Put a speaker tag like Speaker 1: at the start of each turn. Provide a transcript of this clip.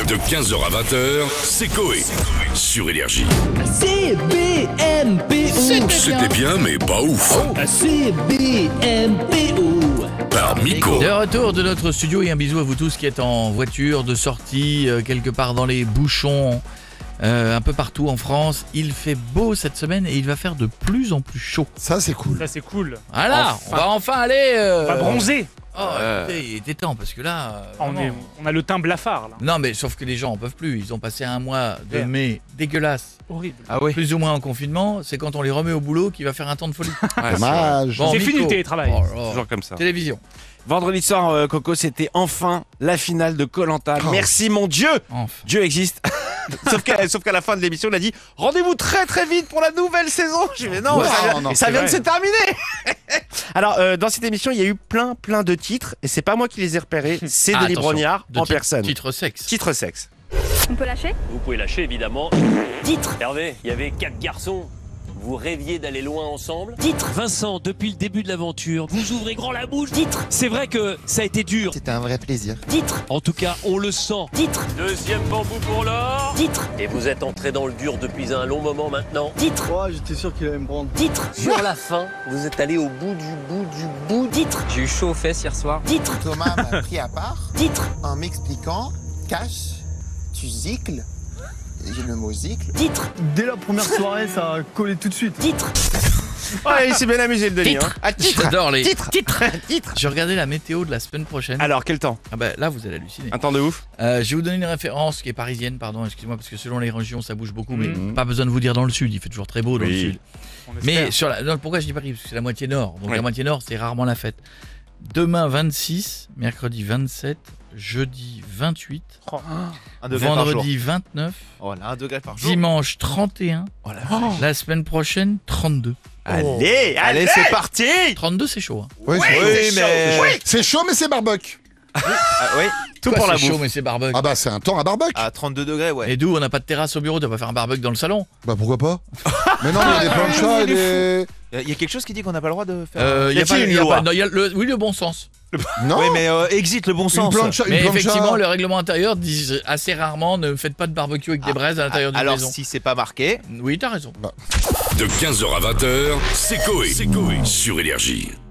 Speaker 1: De 15h à 20h, c'est Coé. Sur Énergie.
Speaker 2: CBMPO.
Speaker 1: C'était bien, mais pas ouf.
Speaker 2: CBMPO.
Speaker 1: Par Miko.
Speaker 3: De retour de notre studio et un bisou à vous tous qui êtes en voiture, de sortie, quelque part dans les bouchons, un peu partout en France. Il fait beau cette semaine et il va faire de plus en plus chaud.
Speaker 4: Ça, c'est cool.
Speaker 5: Ça c'est cool.
Speaker 3: Voilà, on va enfin aller...
Speaker 5: On va bronzer.
Speaker 3: Oh, écoutez, il était temps parce que là...
Speaker 5: On
Speaker 3: vraiment-
Speaker 5: a le teint blafard là.
Speaker 3: Non mais sauf que les gens en peuvent plus. Ils ont passé un mois de mai dégueulasse,
Speaker 5: Horrible.
Speaker 6: Ah oui.
Speaker 3: plus ou moins en confinement. C'est quand on les remet au boulot qu'il va faire un temps de folie.
Speaker 4: Dommage.
Speaker 3: Bon,
Speaker 5: C'est
Speaker 3: Miko.
Speaker 5: fini le télétravail.
Speaker 3: Oh là là.
Speaker 6: Toujours comme ça.
Speaker 3: Télévision.
Speaker 6: Vendredi soir, Coco, c'était enfin la finale de Koh-Lanta.
Speaker 4: Oh.
Speaker 6: Merci mon Dieu.
Speaker 3: Enfin.
Speaker 6: Dieu existe. sauf qu'à la fin de l'émission, il a dit rendez-vous très très vite pour la nouvelle saison. Je mais non,
Speaker 4: Ouais,
Speaker 6: ça vient de
Speaker 5: vrai.
Speaker 6: se terminer. Alors, dans cette émission, il y a eu plein de titres et c'est pas moi qui les ai repérés, c'est
Speaker 3: Ah,
Speaker 6: Denis
Speaker 3: attention.
Speaker 6: Brognard
Speaker 3: De
Speaker 6: en
Speaker 3: titre-
Speaker 6: personne.
Speaker 3: Titre sexe.
Speaker 6: Titre sexe.
Speaker 7: On peut lâcher?
Speaker 8: Vous pouvez lâcher évidemment.
Speaker 7: Titre.
Speaker 8: Hervé, il y avait 4 garçons. Vous rêviez d'aller loin ensemble.
Speaker 7: Titre.
Speaker 9: Vincent, depuis le début de l'aventure, vous ouvrez grand la bouche.
Speaker 7: Titre.
Speaker 9: C'est vrai que ça a été dur.
Speaker 10: C'était un vrai plaisir.
Speaker 7: Titre.
Speaker 9: En tout cas, on le sent.
Speaker 7: Titre.
Speaker 8: Deuxième bambou pour l'or.
Speaker 7: Titre.
Speaker 8: Et vous êtes entré dans le dur depuis un long moment maintenant.
Speaker 7: Titre.
Speaker 10: Oh, j'étais sûr qu'il allait me prendre.
Speaker 7: Titre.
Speaker 8: Sur la fin, vous êtes allé au bout du bout.
Speaker 7: Titre.
Speaker 9: J'ai eu chaud aux fesses hier soir.
Speaker 7: Titre.
Speaker 10: Thomas m'a pris à part
Speaker 7: Titre.
Speaker 10: en m'expliquant cache, tu zicles. J'ai le mot zicle.
Speaker 7: Titre.
Speaker 11: Dès la première soirée, ça a collé tout de suite.
Speaker 7: Titre.
Speaker 6: Ouais, il s'est bien amusé le Denis.
Speaker 3: Titre.
Speaker 6: Hein. Ah, titre.
Speaker 3: J'adore les
Speaker 6: Titre.
Speaker 3: titres.
Speaker 6: Titre.
Speaker 3: Je regardais la météo de la semaine prochaine.
Speaker 6: Alors, quel temps?
Speaker 3: Ah bah là vous allez halluciner.
Speaker 6: Un temps de ouf.
Speaker 3: Je vais vous donner une référence qui est parisienne, pardon, excusez-moi, parce que selon les régions ça bouge beaucoup, mais
Speaker 5: Mhm.
Speaker 3: pas besoin de vous dire dans le sud, il fait toujours très beau dans le
Speaker 6: Oui.
Speaker 3: sud.
Speaker 5: On
Speaker 3: Mais
Speaker 5: espère.
Speaker 3: sur la, non, pourquoi je dis Paris? Parce que c'est la moitié nord, donc
Speaker 6: Ouais.
Speaker 3: la moitié nord c'est rarement la fête. Demain 26, mercredi 27, jeudi 28, vendredi 29,
Speaker 6: Voilà, 1 degré par jour.
Speaker 3: dimanche 31,
Speaker 6: Oh la
Speaker 3: la semaine prochaine 32.
Speaker 6: Allez, c'est parti.
Speaker 3: 32 c'est chaud. Hein.
Speaker 4: Oui, c'est chaud, mais c'est barbecue.
Speaker 6: Oui, tout
Speaker 3: Quoi,
Speaker 6: pour la
Speaker 3: c'est chaud
Speaker 6: bouffe.
Speaker 3: mais c'est barbecue.
Speaker 4: Ah bah, c'est un temps à barbecue.
Speaker 6: À 32 degrés, ouais.
Speaker 3: Et d'où on n'a pas de terrasse au bureau, tu vas pas faire un barbecue dans le salon.
Speaker 4: Bah, pourquoi pas? Mais non, mais il y a des planchas et des...
Speaker 12: Il y a quelque chose qui dit qu'on n'a pas le droit de faire.
Speaker 3: Y a pas,
Speaker 6: une
Speaker 3: y a
Speaker 6: loi
Speaker 3: pas- non, y a oui, le bon sens.
Speaker 4: Non,
Speaker 12: Oui, mais exit le bon
Speaker 4: une
Speaker 12: sens.
Speaker 4: plancha,
Speaker 3: Mais
Speaker 4: une plancha.
Speaker 3: effectivement, le règlement intérieur dit assez rarement ne faites pas de barbecue avec des braises à l'intérieur d'une
Speaker 12: Alors
Speaker 3: maison.
Speaker 12: si c'est pas marqué.
Speaker 3: Oui, t'as raison.
Speaker 1: De 15h à 20h, c'est Coé. Sur Énergie.